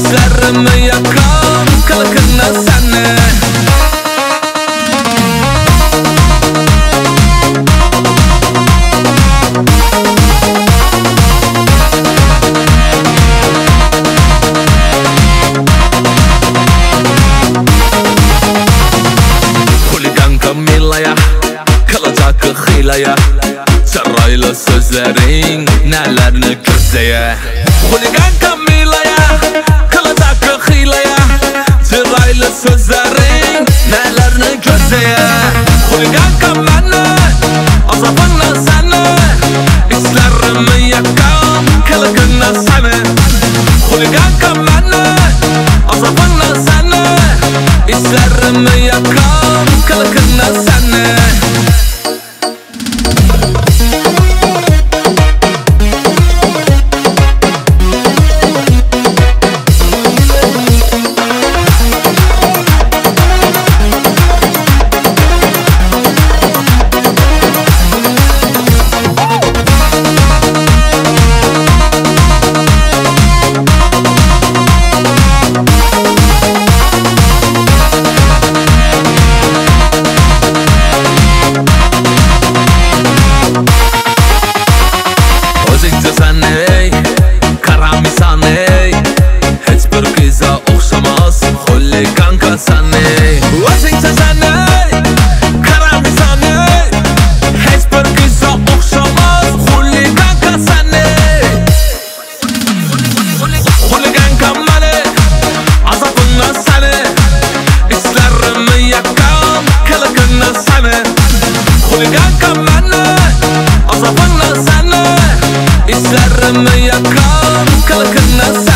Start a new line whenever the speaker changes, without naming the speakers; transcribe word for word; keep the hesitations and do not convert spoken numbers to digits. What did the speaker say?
İzlerimi yakan kılıkına seni. Huligan Camilla'ya kalacak hilaya, saraylı sözlerin nelerini gözleye. Huligan Camilla'ya kalacak hilaya, saraylı sözlerin nelerini gözleye. Huligan Camilla'nı azabınla seni, İzlerimi yakan kılıkına seni. Huligan Camilla'nı azabınla seni, İzlerimi yakan kılıkına seni. Sen ey, karamisan ey, heç bir kıza oxşamaz Huliganka sen ey. Özünsə sen ey, karamisan ey, heç bir kıza oxşamaz Huliganka sen ey. Huliganka məni, azabına səni, İzlərimi yakan kılıkına səni. Huliganka məni, azabına səni, İzlerimi yakan kılıkına